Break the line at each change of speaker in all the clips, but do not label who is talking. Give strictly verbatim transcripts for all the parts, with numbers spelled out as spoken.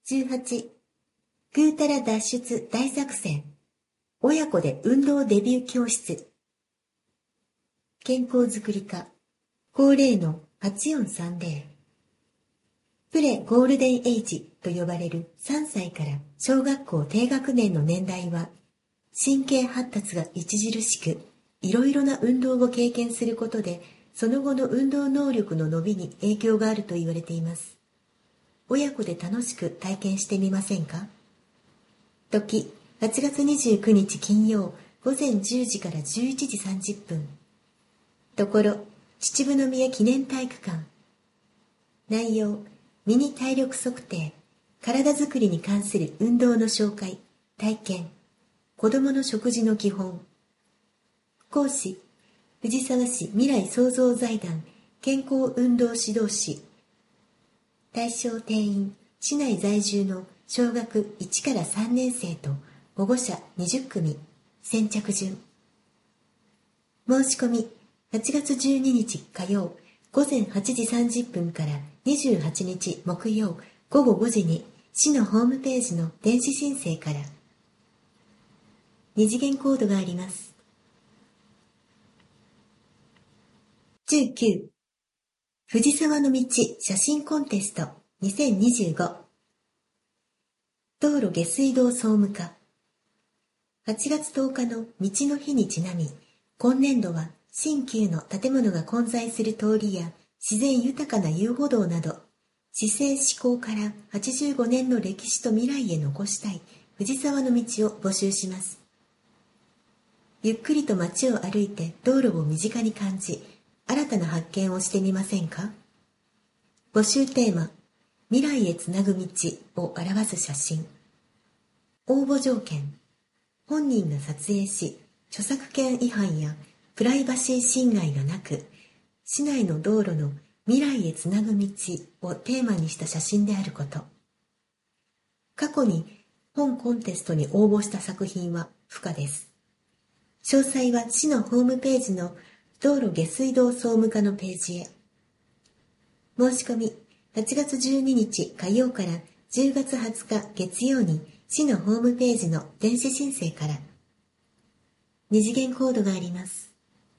じゅうはち、ぐうたら脱出大作戦。親子で運動デビュー教室。健康づくり課、高齢のはちよんさんぜろ。プレゴールデンエイジと呼ばれるさんさいから小学校低学年の年代は、神経発達が著しく、いろいろな運動を経験することで、その後の運動能力の伸びに影響があると言われています。親子で楽しく体験してみませんか？時、はちがつにじゅうくにち金曜、午前じゅうじからじゅういちじさんじゅっぷん。ところ、秩父宮記念体育館。内容、ミニ体力測定、体づくりに関する運動の紹介、体験、子どもの食事の基本。講師、藤沢市未来創造財団健康運動指導士。対象定員、市内在住の小学いちからさんねん生と保護者にじゅっくみ。先着順。申し込み、はちがつじゅうににち火曜、午前はちじさんじゅっぷんからにじゅうはちにち木曜、午後ごじに市のホームページの電子申請から。二次元コードがあります。じゅうきゅう、藤沢の道写真コンテストにせんにじゅうご。道路下水道総務課。はちがつとおかの道の日にちなみ、今年度は新旧の建物が混在する通りや自然豊かな遊歩道など、市政施行からはちじゅうごねんの歴史と未来へ残したい藤沢の道を募集します。ゆっくりと街を歩いて道路を身近に感じ、新たな発見をしてみませんか？募集テーマ、未来へつなぐ道を表す写真。応募条件、本人が撮影し、著作権違反やプライバシー侵害がなく、市内の道路の未来へつなぐ道をテーマにした写真であること。過去に本コンテストに応募した作品は不可です。詳細は市のホームページの道路下水道総務課のページへ。申し込み、はちがつじゅうににち火曜からじゅうがつはつか月曜に市のホームページの電子申請から。二次元コードがあります。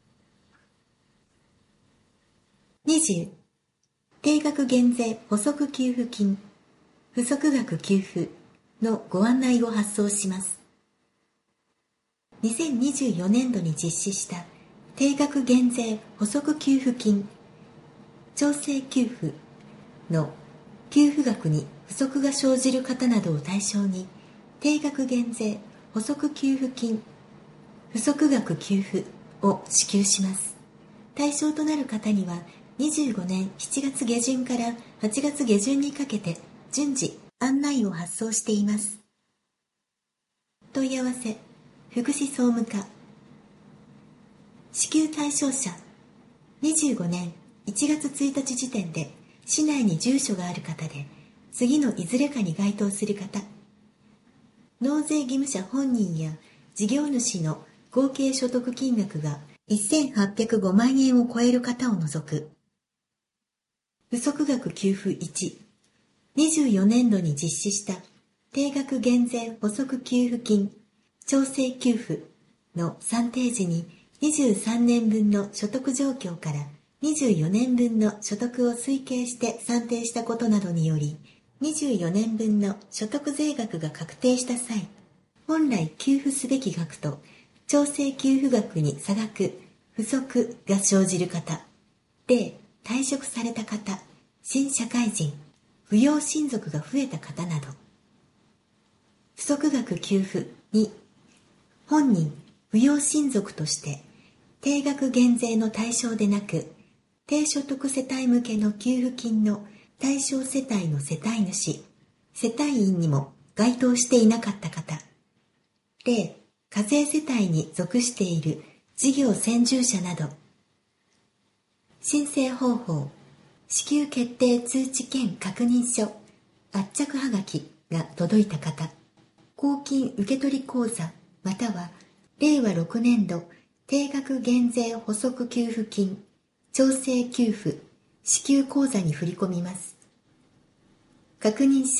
にじゅう、定額減税補足給付金、不足額給付のご案内を発送します。にせんにじゅうよねんどに実施した定額減税補足給付金、調整給付の給付額に不足が生じる方などを対象に、定額減税補足給付金、不足額給付を支給します。対象となる方には、にじゅうごねんしちがつげじゅんからはちがつげじゅんにかけて順次案内を発送しています。問い合わせ、福祉総務課。支給対象者、にじゅうごねんいちがつついたち時点で市内に住所がある方で、次のいずれかに該当する方、納税義務者本人や事業主の合計所得金額がせんはっぴゃくごまんえんを超える方を除く。不足額給付いち、にじゅうよねんどに実施した定額減税補足給付金、調整給付の算定時ににじゅうさんねんぶんの所得状況からにじゅうよねんぶんの所得を推計して算定したことなどにより、にじゅうよねんぶんの所得税額が確定した際、本来給付すべき額と調整給付額に差額、不足が生じる方、例、退職された方、新社会人、扶養親族が増えた方など。不足額給付に、本人、扶養親族として定額減税の対象でなく、低所得世帯向けの給付金の対象世帯の世帯主、世帯員にも該当していなかった方、例、課税世帯に属している事業先住者など。申請方法、支給決定通知兼確認書、圧着はがきが届いた方、公金受取口座またはれいわろくねんど定額減税補足給付金、調整給付、支給口座に振り込みます。確認書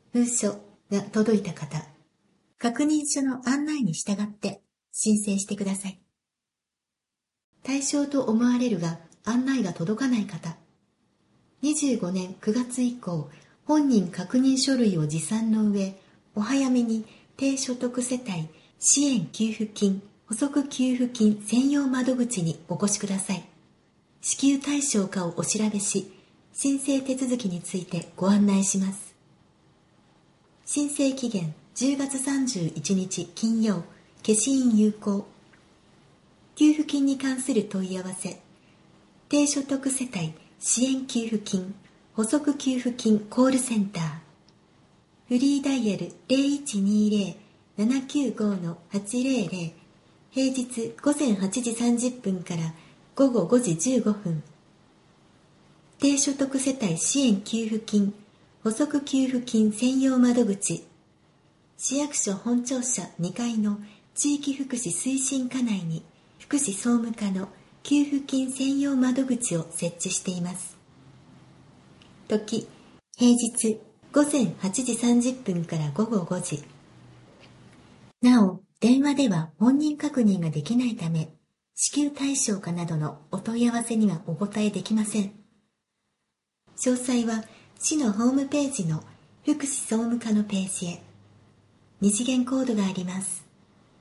封書が届いた方、確認書の案内に従って申請してください。対象と思われるが案内が届かない方、にじゅうごねんくがつ以降、本人確認書類を持参の上、お早めに低所得世帯支援給付金、補足給付金専用窓口にお越しください。支給対象かをお調べし、申請手続きについてご案内します。申請期限じゅうがつさんじゅういちにち金曜、消印有効。給付金に関する問い合わせ、低所得世帯支援給付金、補足給付金コールセンター。フリーダイヤル ゼロいちにゼロ ななきゅうご はちゼロゼロ、平日午前はちじさんじゅっぷんから午後ごじじゅうごふん。低所得世帯支援給付金、補足給付金専用窓口、市役所本庁舎にかいの地域福祉推進課内に福祉総務課の給付金専用窓口を設置しています。時、平日午前はちじさんじゅっぷんから午後ごじ。なお、電話では本人確認ができないため、支給対象かなどのお問い合わせにはお答えできません。詳細は市のホームページの福祉総務課のページへ。二次元コードがあります。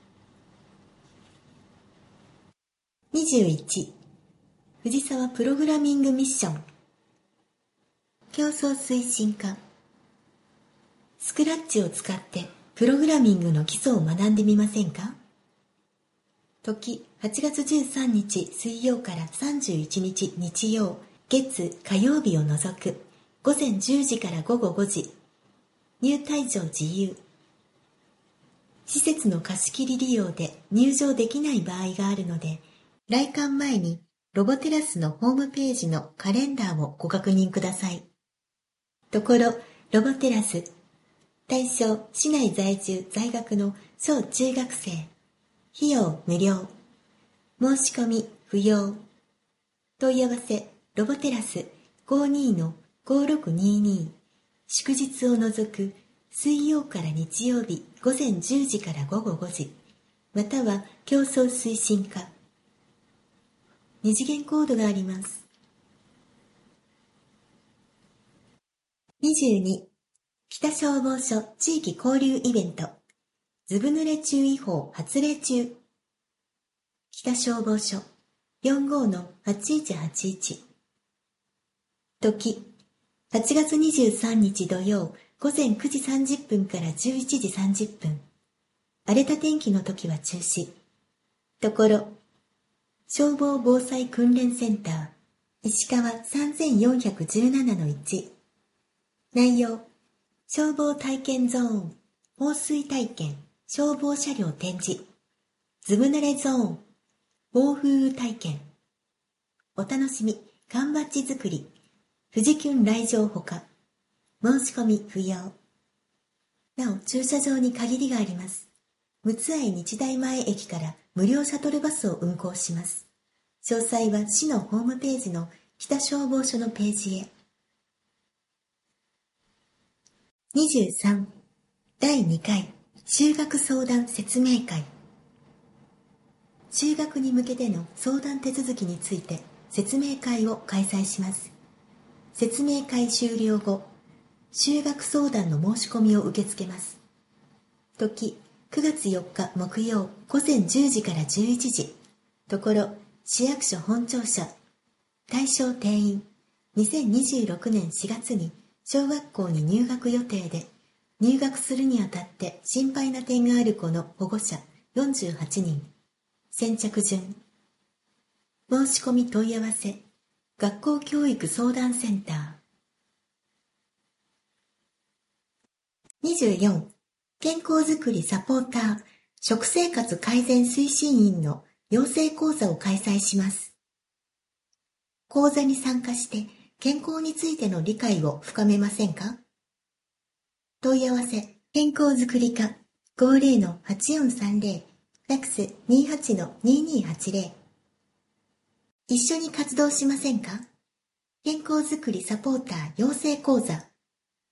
にじゅういち、藤沢プログラミングミッション。競争推進課。スクラッチを使ってプログラミングの基礎を学んでみませんか？時、はちがつじゅうさんにち水曜からさんじゅういちにち日曜、月、火曜日を除く、午前じゅうじから午後ごじ。入退場自由。施設の貸し切り利用で入場できない場合があるので、来館前にロボテラスのホームページのカレンダーをご確認ください。ところ、ロボテラス。対象、市内在住在学の小中学生。費用無料。申し込み不要。問い合わせ、ロボテラス ごじゅうにのごろくにに。祝日を除く水曜から日曜日午前じゅうじから午後ごじ。または競争推進課。二次元コードがあります。にじゅうに、北消防署地域交流イベント。ずぶ濡れ注意報発令中。北消防署 よんごのはちいちはちいち。時、はちがつにじゅうさんにち土曜午前くじさんじゅっぷんからじゅういちじさんじゅっぷん。荒れた天気の時は中止。ところ、消防防災訓練センター、石川 さんぜんよんひゃくじゅうななのいち。内容、消防体験ゾーン、放水体験、消防車両展示、ずぶ濡れゾーン、暴風雨体験。お楽しみ、缶バッジ作り、富士急来場ほか。申し込み不要。なお、駐車場に限りがあります。陸奥愛日大前駅から無料シャトルバスを運行します。詳細は市のホームページの北消防署のページへ。にじゅうさん、だいにかい就学相談説明会。就学に向けての相談手続きについて説明会を開催します。説明会終了後、就学相談の申し込みを受け付けます。時、くがつよっか木曜午前じゅうじからじゅういちじ。ところ、市役所本庁舎。対象定員、にせんにじゅうろくねんしがつに小学校に入学予定で、入学するにあたって心配な点がある子の保護者よんじゅうはちにん。先着順。申し込み問い合わせ、学校教育相談センター。にじゅうよん、健康づくりサポーター、食生活改善推進員の養成講座を開催します。講座に参加して健康についての理解を深めませんか？問い合わせ、健康づくり課 ごじゅうのはちよんさんぜろ、ファックス にじゅうはちのににはちぜろ。一緒に活動しませんか？健康づくりサポーター養成講座。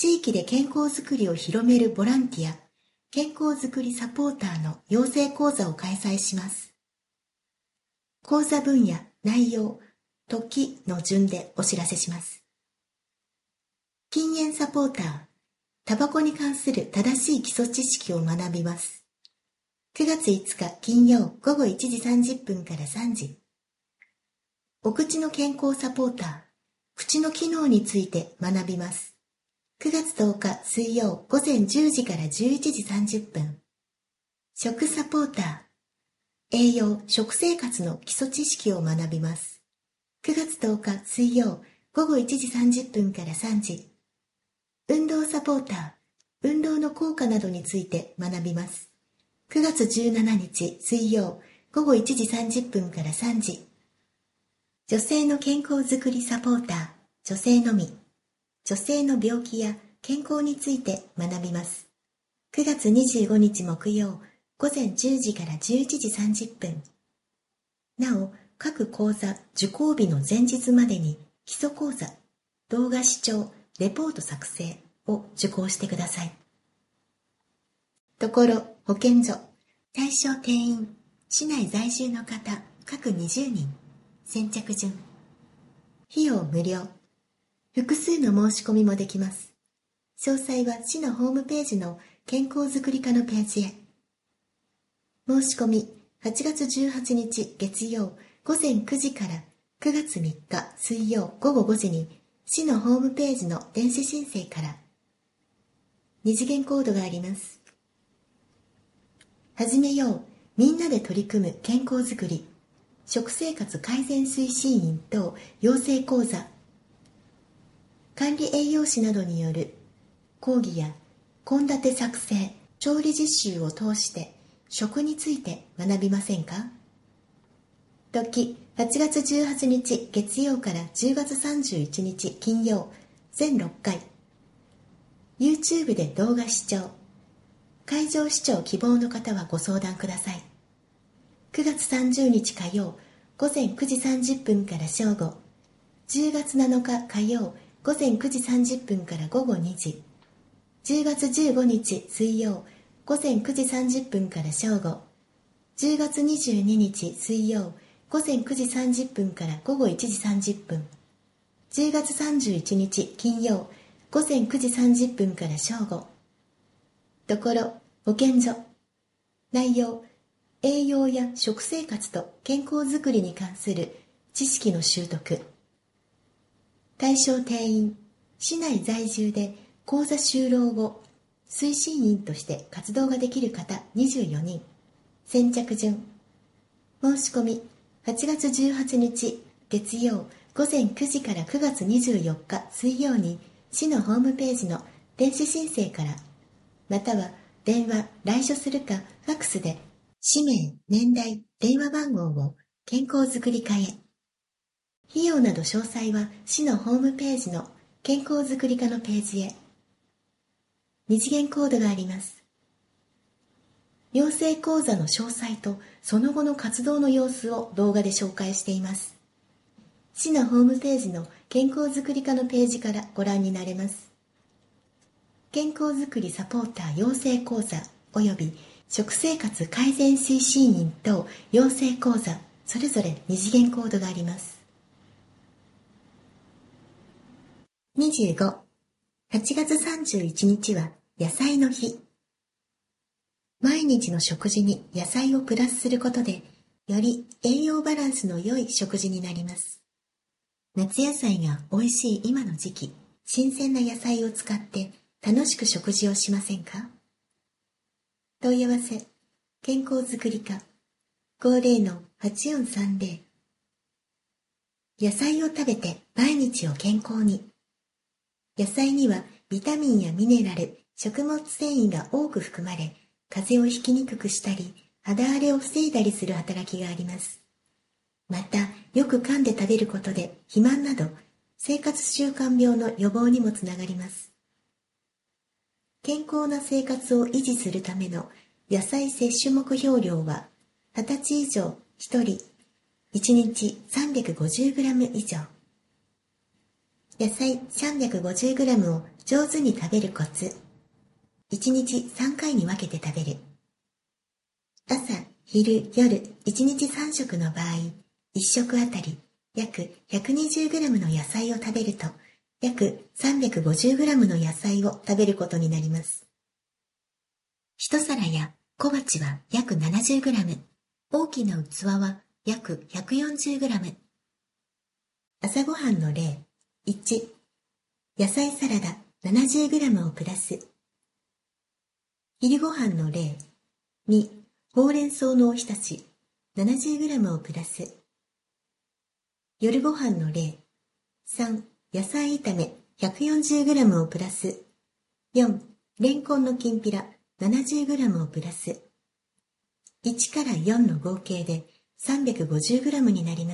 地域で健康づくりを広めるボランティア、健康づくりサポーターの養成講座を開催します。講座分野、内容、時の順でお知らせします。禁煙サポーター、タバコに関する正しい基礎知識を学びます。くがついつか金曜午後いちじさんじゅっぷんからさんじ。お口の健康サポーター、口の機能について学びます。くがつとおか水曜午前じゅうじからじゅういちじさんじゅっぷん。食サポーター、栄養・食生活の基礎知識を学びます。くがつとおか水曜午後いちじさんじゅっぷんからさんじ。運動サポーター、運動の効果などについて学びます。くがつじゅうしちにち水曜午後いちじさんじゅっぷんからさんじ。女性の健康づくりサポーター、女性のみ。女性の病気や健康について学びます。くがつにじゅうごにち木曜午前じゅうじからじゅういちじさんじゅっぷん。なお、各講座受講日の前日までに基礎講座、動画視聴、レポート作成を受講してください。ところ、保健所、対象定員、市内在住の方、各にじゅうにん、先着順。費用無料。複数の申し込みもできます。詳細は市のホームページの健康づくり課のページへ。申し込み、はちがつじゅうはちにち月曜午前くじからくがつみっか水曜午後ごじに市のホームページの電子申請から。二次元コードがあります。始めよう、みんなで取り組む健康づくり、食生活改善推進員等養成講座。管理栄養士などによる講義や献立作成、調理実習を通して食について学びませんか？時、はちがつじゅうはちにち月曜からじゅうがつさんじゅういちにち金曜、全ろっかい。YouTube で動画視聴。会場視聴希望の方はご相談ください。くがつさんじゅうにち火曜、午前くじさんじゅっぷんから正午。じゅうがつなのか火曜、午前くじさんじゅっぷんから午後にじ。じゅうがつじゅうごにち水曜、午前くじさんじゅっぷんから正午。じゅうがつにじゅうににち水曜、午前くじさんじゅっぷんから午後いちじさんじゅっぷん。じゅうがつさんじゅういちにち金曜、午前くじさんじゅっぷんから正午。ところ、保健所。内容、栄養や食生活と健康づくりに関する知識の習得。対象定員、市内在住で講座修了後、推進員として活動ができる方にじゅうよにん。先着順。申し込み、はちがつじゅうはちにち月曜午前くじからくがつにじゅうよっか水曜に市のホームページの電子申請から、または電話、来所するかファックスで、氏名、年代、電話番号を健康づくり課へ。費用など詳細は市のホームページの健康づくり課のページへ。二次元コードがあります。養成講座の詳細とその後の活動の様子を動画で紹介しています。市のホームページの健康づくり課のページからご覧になれます。健康づくりサポーター養成講座及び食生活改善推進員等養成講座、それぞれ二次元コードがあります。にじゅうご、はちがつさんじゅういちにちは野菜の日。毎日の食事に野菜をプラスすることで、より栄養バランスの良い食事になります。夏野菜が美味しい今の時期、新鮮な野菜を使って楽しく食事をしませんか？問い合わせ、健康づくり課 ごーぜろのはちよんさんぜろ。野菜を食べて毎日を健康に。野菜にはビタミンやミネラル、食物繊維が多く含まれ、風邪をひきにくくしたり、肌荒れを防いだりする働きがあります。また、よく噛んで食べることで肥満など、生活習慣病の予防にもつながります。健康な生活を維持するための野菜摂取目標量は、はたち以上ひとり、いちにち さんびゃくごじゅうグラム 以上。 野菜 さんびゃくごじゅうグラム を上手に食べるコツ。いちにちさんかいに分けて食べる。朝、昼、夜、いちにちさんしょくの場合、いっしょくあたり約 ひゃくにじゅうグラム の野菜を食べると、約 さんびゃくごじゅうグラム の野菜を食べることになります。一皿や小鉢は約 ななじゅうグラム、大きな器は約 ひゃくよんじゅうグラム。朝ごはんの例。いち、野菜サラダ ななじゅうグラム をプラス。昼ごはんの例。に、ほうれん草のおひたし ななじゅうグラム をプラス。夜ごはんの例。さん、野菜炒め ひゃくよんじゅうグラム をプラス。よん、レンコンのきんぴら ななじゅうグラム をプラス。いちからよんの合計で さんびゃくごじゅうグラム になります。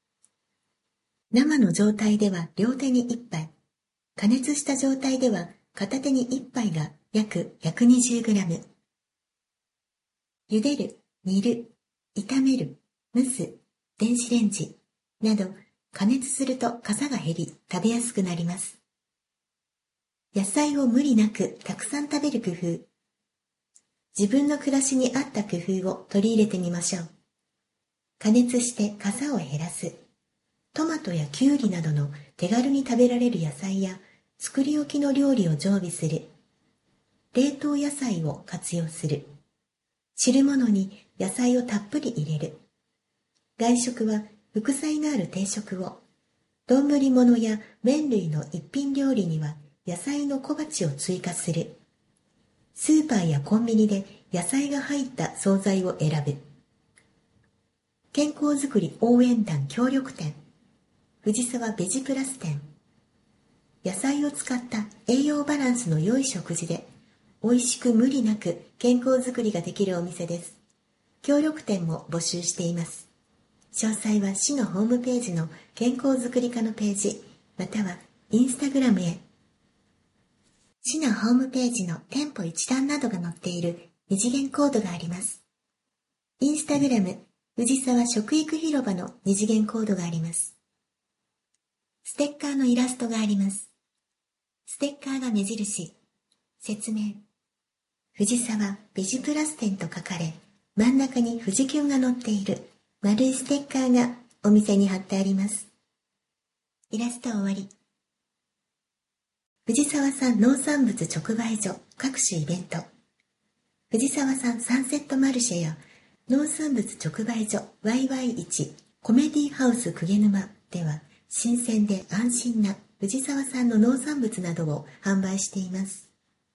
生の状態では両手にいっぱい、加熱した状態では片手にいっぱいが約 ひゃくにじゅうグラム。茹でる、煮る、炒める、蒸す、電子レンジなど加熱するとかさが減り食べやすくなります。野菜を無理なくたくさん食べる工夫。自分の暮らしに合った工夫を取り入れてみましょう。加熱してかさを減らす。トマトやキュウリなどの手軽に食べられる野菜や作り置きの料理を常備する。冷凍野菜を活用する。汁物に野菜をたっぷり入れる。外食は副菜のある定食を。丼物や麺類の一品料理には野菜の小鉢を追加する。スーパーやコンビニで野菜が入った惣菜を選ぶ。健康づくり応援団協力店。藤沢ベジプラス店。野菜を使った栄養バランスの良い食事で、美味しく無理なく健康づくりができるお店です。協力店も募集しています。詳細は市のホームページの健康づくり課のページ、またはインスタグラムへ。市のホームページの店舗一覧などが載っている二次元コードがあります。インスタグラム、藤沢食育広場の二次元コードがあります。ステッカーのイラストがあります。ステッカーが目印。説明。藤沢ベジプラス店と書かれ、真ん中に富士キュンが載っている丸いステッカーがお店に貼ってあります。イラスト終わり。藤沢産農産物直売所各種イベント。藤沢産サンセットマルシェや農産物直売所 ワイワイいち コメディハウス鵠沼では新鮮で安心な藤沢産の農産物などを販売しています。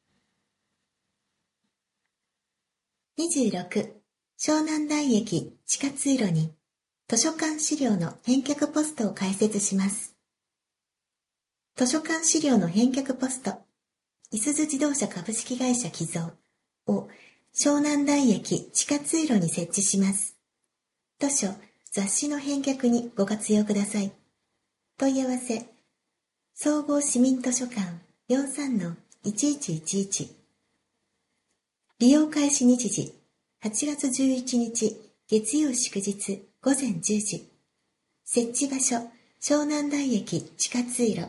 にじゅうろく、湘南台駅地下通路に図書館資料の返却ポストを開設します。図書館資料の返却ポスト、いすゞ自動車株式会社寄贈を湘南台駅地下通路に設置します。図書、雑誌の返却にご活用ください。問い合わせ、総合市民図書館 よんさんのいちいちいちいち。利用開始日時、はちがつじゅういちにち月曜祝日ごぜんじゅうじ。設置場所、湘南台駅地下通路。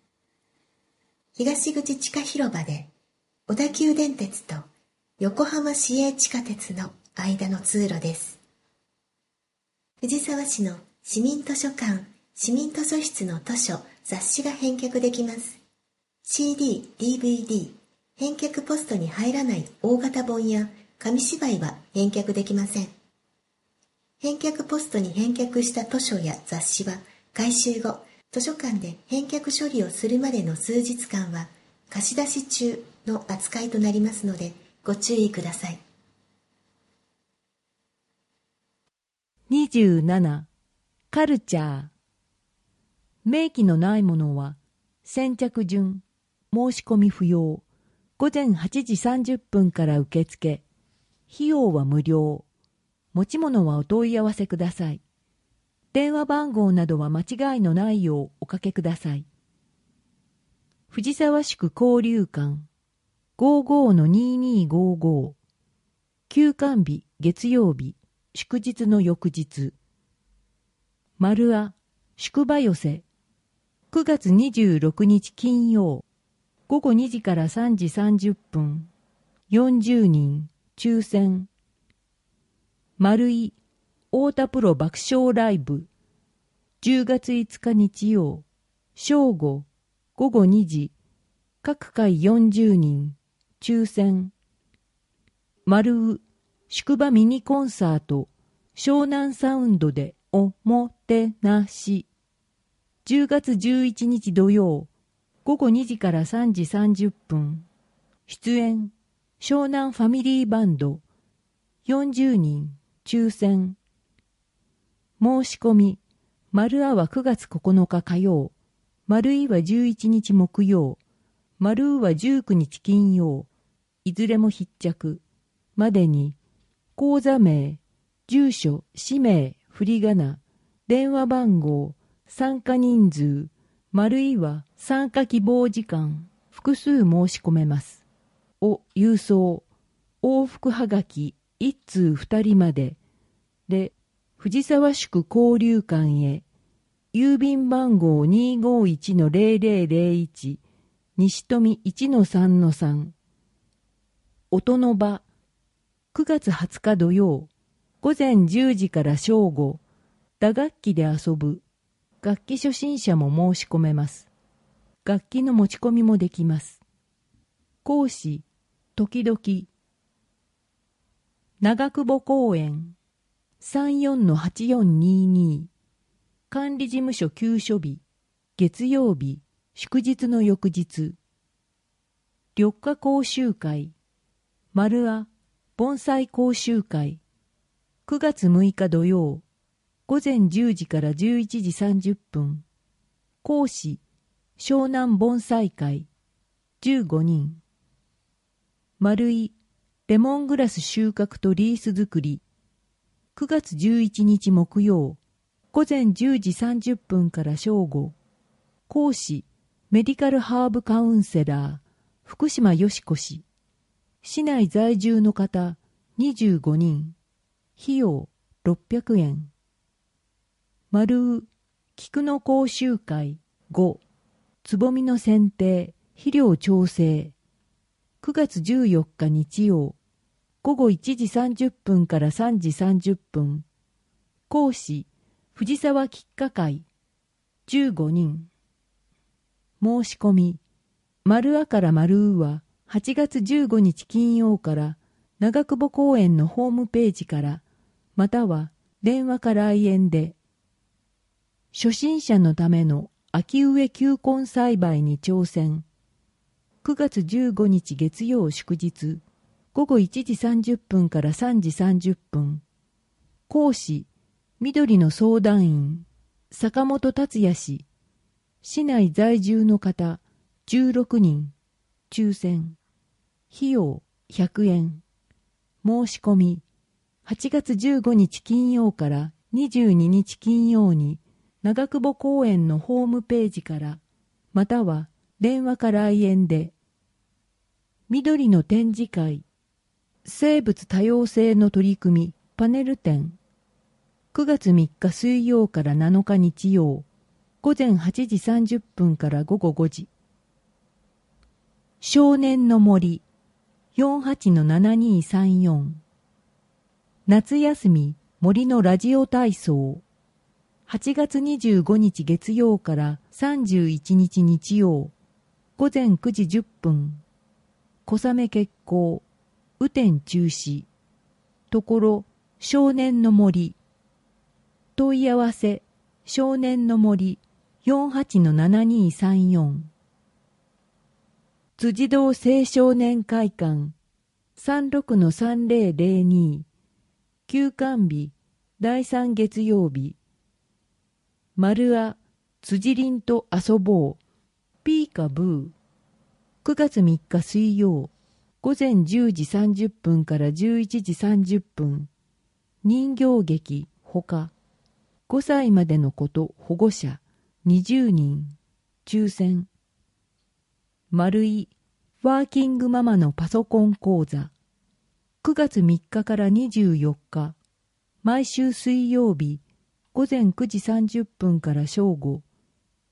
東口地下広場で、小田急電鉄と横浜市営地下鉄の間の通路です。藤沢市の市民図書館、市民図書室の図書、雑誌が返却できます。シーディー、ディーブイディー、返却ポストに入らない大型本や紙芝居は返却できません。返却ポストに返却した図書や雑誌は回収後、図書館で返却処理をするまでの数日間は貸し出し中の扱いとなりますのでご注意ください。
にじゅうなな. カルチャー。明記のないものは先着順、申し込み不要。ごぜんはちじさんじゅっぷんから受付。費用は無料。持ち物はお問い合わせください。電話番号などは間違いのないようおかけください。藤沢市区交流館 ごじゅうごのにじゅうにごじゅうご。休館日月曜日、祝日の翌日。丸あ宿場寄せくがつにじゅうろくにち金曜、ごごにじからさんじさんじゅっぷん、よんじゅうにん、抽選。丸い、太田プロ爆笑ライブ、じゅうがついつか日曜、正午、ごごにじ、各回よんじゅうにん、抽選。丸う、宿場ミニコンサート、湘南サウンドでおもてなし。じゅうがつじゅういちにち土曜、ごごにじからさんじさんじゅっぷん。出演、湘南ファミリーバンド、よんじゅうにん、抽選。申し込み、丸あはくがつここのか火曜、丸いはじゅういちにち木曜、丸うはじゅうくにち金曜、いずれも必着。までに、口座名、住所、氏名、振り仮名、電話番号、参加人数、丸いは参加希望時間、複数申し込めます。を郵送、往復はがきいっつうふたりまで、で、藤沢宿交流館へ、郵便番号 にーごーいちのゼロゼロゼロいち、西富 いちのさんのさん。音の場、くがつはつか土曜、午前じゅうじから正午、打楽器で遊ぶ。楽器初心者も申し込めます。楽器の持ち込みもできます。講師、時々。長久保公園、さんよんのはちよんにーにー。管理事務所休所日、月曜日、祝日の翌日。緑化講習会、丸あ、盆栽講習会。くがつむいか土曜、午前じゅうじからじゅういちじさんじゅっぷん。講師、湘南盆栽会、じゅうごにん。丸い、レモングラス収穫とリース作り。くがつじゅういちにち木曜、午前じゅうじさんじゅっぷんから正午。講師、メディカルハーブカウンセラー、福島よしこ氏。市内在住の方、にじゅうごにん。費用、ろっぴゃくえん。丸う、菊の講習会ご、つぼみの剪定、肥料調整。くがつじゅうよっか日曜、ごごいちじさんじゅっぷんからさんじさんじゅっぷん。講師、藤沢菊花会、じゅうごにん。申し込み、丸あから丸うははちがつじゅうごにち金曜から長久保公園のホームページから、または電話か来園で、初心者のための秋植え球根栽培に挑戦。くがつじゅうごにち月曜祝日、ごごいちじさんじゅっぷんからさんじさんじゅっぷん。講師、緑の相談員、坂本達也氏。市内在住の方、じゅうろくにん。抽選。費用、ひゃくえん。申し込み、はちがつじゅうごにち金曜からにじゅうににち金曜に、長久保公園のホームページから、または電話か来園で、緑の展示会、生物多様性の取り組み、パネル展、くがつみっか水曜からなのか日曜、午前はちじさんじゅっぷんからごごごじ。少年の森、よんはちのななにさんよん。夏休み森のラジオ体操、はちがつにじゅうごにち月曜からさんじゅういちにち日曜、午前くじじゅっぷん。小雨決行、雨天中止。ところ、少年の森。問い合わせ、少年の森、よんはちのななにさんよん。辻堂青少年会館、さんろくのさんぜろぜろに。休館日、だいさん月曜日。丸あ、辻凛と遊ぼう。ピーカブー。くがつみっか水曜、午前じゅうじさんじゅっぷんからじゅういちじさんじゅっぷん。人形劇、ほか。ごさいまでの子と保護者、にじゅうにん。抽選。丸い、ワーキングママのパソコン講座。くがつみっかからにじゅうよっか。毎週水曜日、午前くじさんじゅっぷんから正午。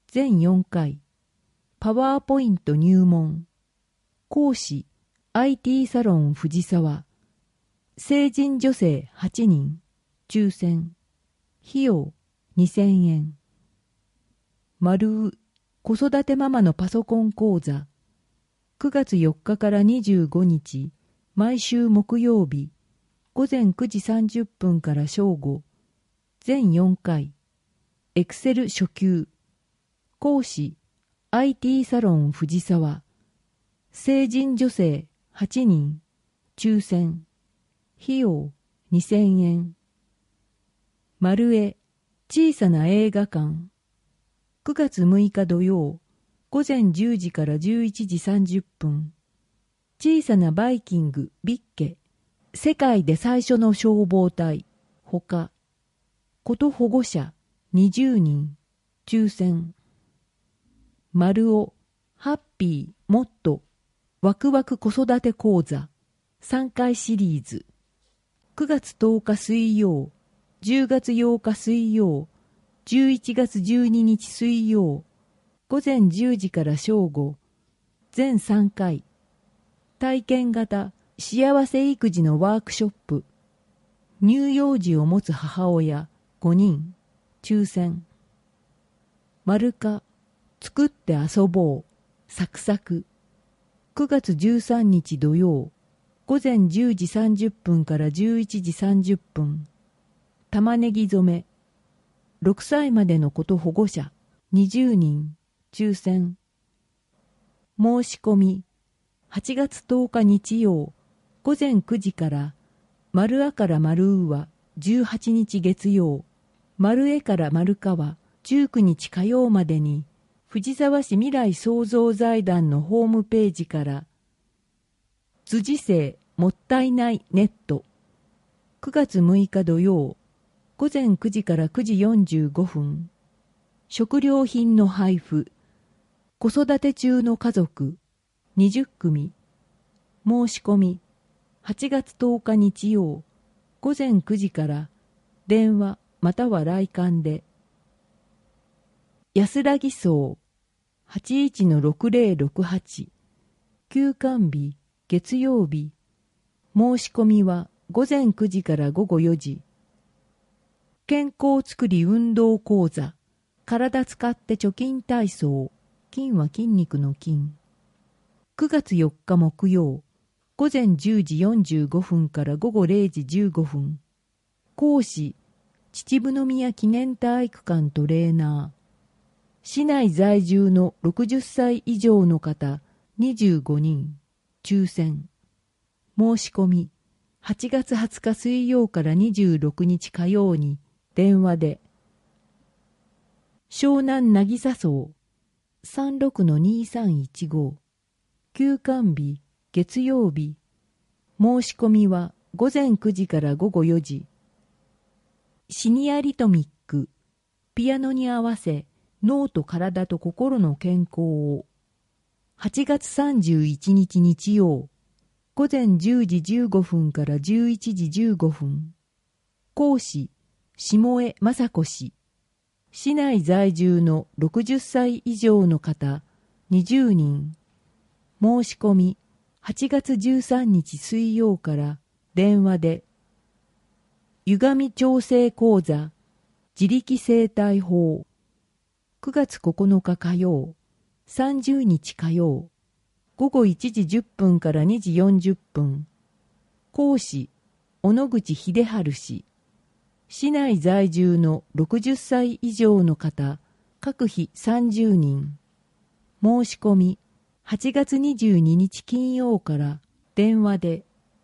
全よんかい。パワーポイント入門。講師 アイティー サロン藤沢。成人女性はちにん。抽選。費用にせんえん。丸う子育てママのパソコン講座。くがつよっかからにじゅうごにち、毎週木曜日、ごぜんくじさんじゅっぷんから正午。全よんかい。エクセル初級。講師 アイティー サロン藤沢。成人女性はちにん。抽選。費用にせんえん。丸絵小さな映画館。くがつむいか土曜、ごぜんじゅうじからじゅういちじさんじゅっぷん。小さなバイキングビッケ。世界で最初の消防隊。ほか。こと保護者にじゅうにん。抽選。丸尾ハッピーもっとワクワク子育て講座さんかいシリーズ。くがつとおか水曜、じゅうがつようか水曜、じゅういちがつじゅうににち水曜、ごぜんじゅうじから正午。全さんかい。体験型幸せ育児のワークショップ。乳幼児を持つ母親ごにん。抽選。丸か作って遊ぼうサクサク。くがつじゅうさんにち土曜、ごぜんじゅうじさんじゅっぷんからじゅういちじさんじゅっぷん。玉ねぎ染め。ろくさいまでのこと保護者にじゅうにん。抽選。申し込みはちがつとおか日曜、ごぜんくじから、丸あから丸うはじゅうはちにち月曜、丸えから丸かはじゅうくにち火曜までに、藤沢市未来創造財団のホームページから、辻生もったいないネット。くがつむいか土曜、ごぜんくじからくじよんじゅうごふん。食料品の配布。子育て中の家族にじゅっくみ。申し込みはちがつとおか日曜、ごぜんくじから電話または来館で。安らぎ荘 はちいちのろくぜろろくはち。休館日月曜日。申し込みはごぜんくじからごごよじ。健康つくり運動講座。体使って貯金体操。筋は筋肉の筋。くがつよっか木曜、ごぜんじゅうじよんじゅうごふんからごごれいじじゅうごふん。講師、秩父宮記念体育館トレーナー。市内在住のろくじゅっさい以上の方にじゅうごにん。抽選。申し込みはちがつはつか水曜からにじゅうろくにち火曜に電話で。湘南渚荘 さんろくのにさんいちご。休館日月曜日。申し込みはごぜんくじからごごよじ。シニアリトミック。ピアノに合わせ脳と体と心の健康を。はちがつさんじゅういちにち日曜、ごぜんじゅうじじゅうごふんからじゅういちじじゅうごふん。講師、下江雅子氏。市内在住のろくじゅっさい以上の方にじゅうにん。申し込みはちがつじゅうさんにち水曜から電話で。歪み調整講座自力生態法。くがつここのか火曜、さんじゅうにち火曜、ごごいちじじゅっぷんからにじよんじゅっぷん。講師、小野口秀治氏。市内在住のろくじゅっさい以上の方、各費さんじゅうにん。申し込み、はちがつにじゅうににち金曜から電話で。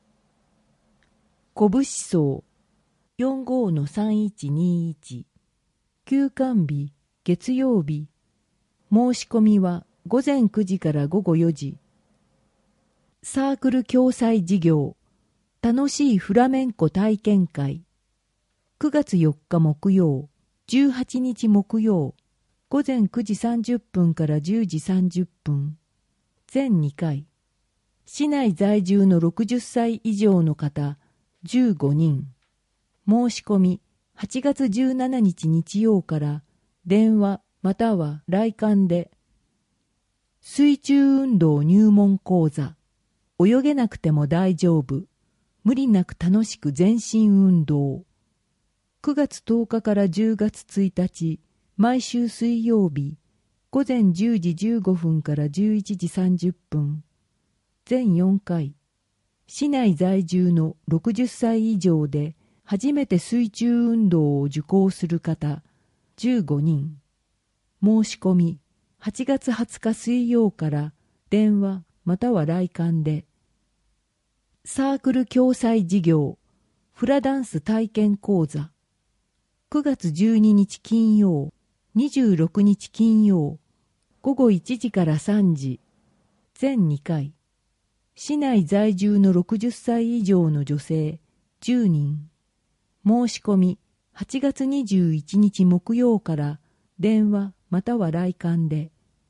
小物荘 よんごのさんいちにいち。休館日月曜日。申し込みはごぜんくじからごごよじ。サークル共催事業楽しいフラメンコ体験会。くがつよっか木曜、じゅうはちにち木曜、ごぜんくじさんじゅっぷんからじゅうじさんじゅっぷん。全にかい。市内在住のろくじゅっさい以上の方じゅうごにん。申し込みはちがつじゅうしちにち日曜から電話または来館で、水中運動入門講座、泳げなくても大丈夫、無理なく楽しく全身運動。くがつとおかからじゅうがつついたち、毎週水曜日、ごぜんじゅうじじゅうごふんからじゅういちじさんじゅっぷん、全よんかい。市内在住のろくじゅっさい以上で初めて水中運動を受講する方じゅうごにん。申し込みはちがつはつか水曜から電話または来館で。サークル共催事業フラダンス体験講座くがつじゅうににち金曜、にじゅうろくにち金曜、ごごいちじからさんじ、全にかい。市内在住のろくじゅっさい以上の女性じゅうにん。申し込みはちがつにじゅういちにち木曜から電話または来館で。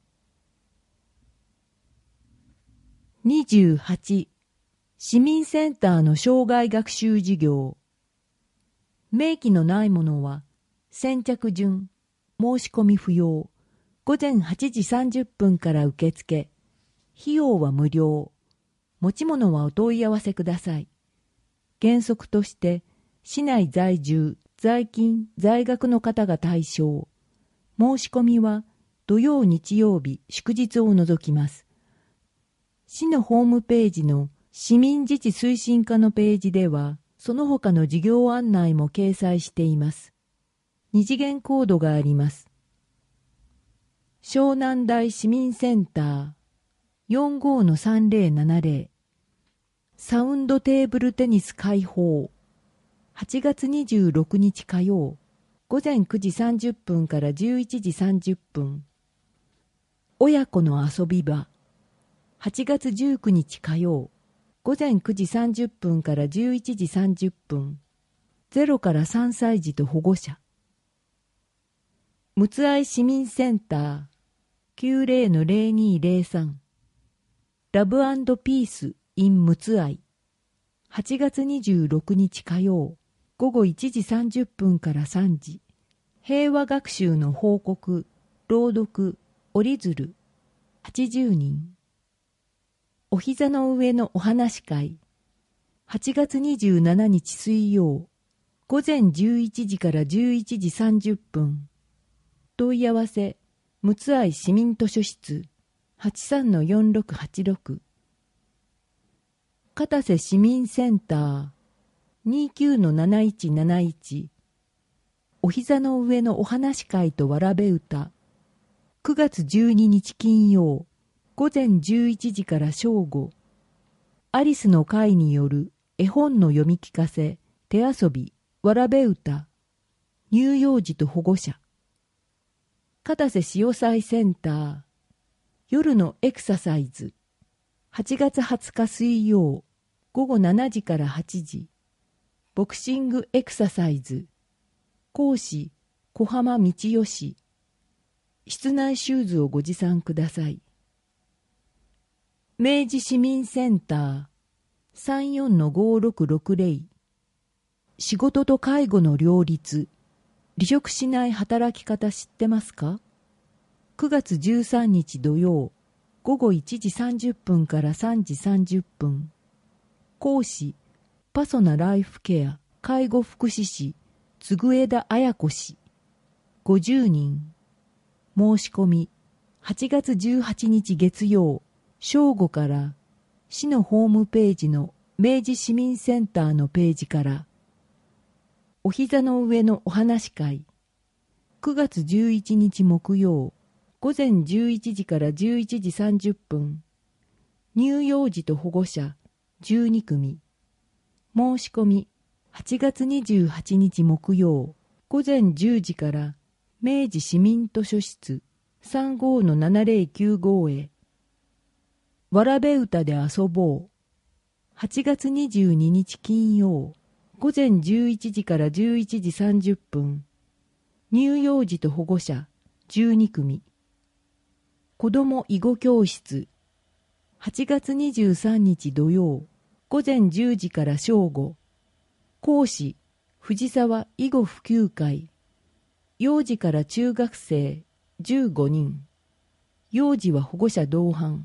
にじゅうはち、市民センターの生涯学習事業。明記のないものは先着順、申し込み不要。ごぜんはちじさんじゅっぷんから受付。費用は無料。持ち物はお問い合わせください。原則として市内在住、在勤、在学の方が対象。申し込みは土曜日曜日祝日を除きます。市のホームページの市民自治推進課のページではその他の事業案内も掲載しています。二次元コードがあります。湘南台市民センター よんごのさんぜろななぜろ サウンドテーブルテニス開放はちがつにじゅうろくにち火曜ごぜんくじさんじゅっぷんからじゅういちじさんじゅっぷん。親子の遊び場はちがつじゅうくにち火曜ごぜんくじさんじゅっぷんからじゅういちじさんじゅっぷん。ゼロからさんさい児と保護者。むつあい市民センター きゅうぜろのぜろにぜろさん。ラブ&ピース in むつあいはちがつにじゅうろくにち火曜ごごいちじさんじゅっぷんからさんじ。平和学習の報告、朗読、折り鶴はちじゅうにん。お膝の上のお話会はちがつにじゅうしちにち水曜ごぜんじゅういちじからじゅういちじさんじゅっぷん。問い合わせむつあい市民図書室 はちさんのよんろくはちろく。片瀬市民センター にじゅうきゅうのなないちなないち。お膝の上のお話会とわらべ歌くがつじゅうににち金曜ごぜんじゅういちじから正午。アリスの会による絵本の読み聞かせ、手遊び、わらべ歌、乳幼児と保護者。片瀬潮祭センター、夜のエクササイズ、はちがつはつか水曜、ごごしちじからはちじ。ボクシングエクササイズ、講師、小浜道義。室内シューズをご持参ください。明治市民センター さんよんのごろくろくぜろ。仕事と介護の両立、離職しない働き方知ってますか？くがつじゅうさんにち土曜、ごごいちじさんじゅっぷんからさんじさんじゅっぷん。講師、パソナライフケア介護福祉士、嗣枝綾子氏。ごじゅうにん。申し込み、はちがつじゅうはちにち月曜、正午から市のホームページの明治市民センターのページから。お膝の上のお話会くがつじゅういちにち木曜ごぜんじゅういちじからじゅういちじさんじゅっぷん。乳幼児と保護者じゅうにくみ。申し込みはちがつにじゅうはちにち木曜ごぜんじゅうじから明治市民図書室 さんごのななぜろきゅうご へ。わらべ歌で遊ぼうはちがつにじゅうににち金曜ごぜんじゅういちじからじゅういちじさんじゅっぷん。乳幼児と保護者じゅうにくみ。子ども囲碁教室はちがつにじゅうさんにち土曜ごぜんじゅうじから正午。講師藤沢囲碁普及会幼児から中学生じゅうごにん。幼児は保護者同伴。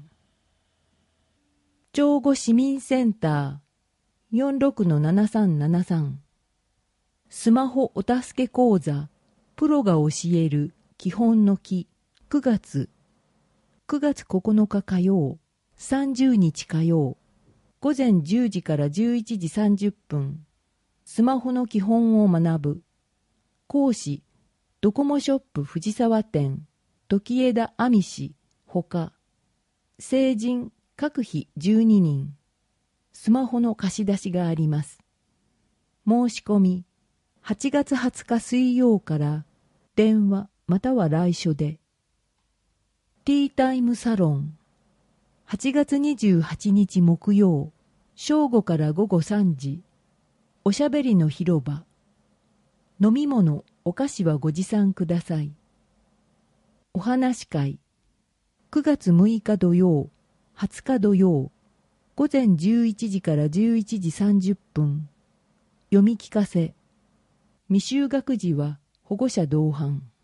長後市民センター よんろくのななさんななさん。スマホお助け講座プロが教える基本の木くがつくがつここのか火曜さんじゅうにち火曜午前じゅうじからじゅういちじさんじゅっぷんスマホの基本を学ぶ。講師ドコモショップ藤沢店時枝亜美氏ほか成人各費じゅうににん。スマホの貸し出しがあります。申し込みはちがつはつか水曜から電話または来所で。ティータイムサロンはちがつにじゅうはちにち木曜正午から午後さんじ。おしゃべりの広場。飲み物お菓子はご持参ください。お話し会くがつむいか土曜はつか土曜午前じゅういちじからじゅういちじさんじゅっぷん読み聞かせ未就学児は保護者同伴。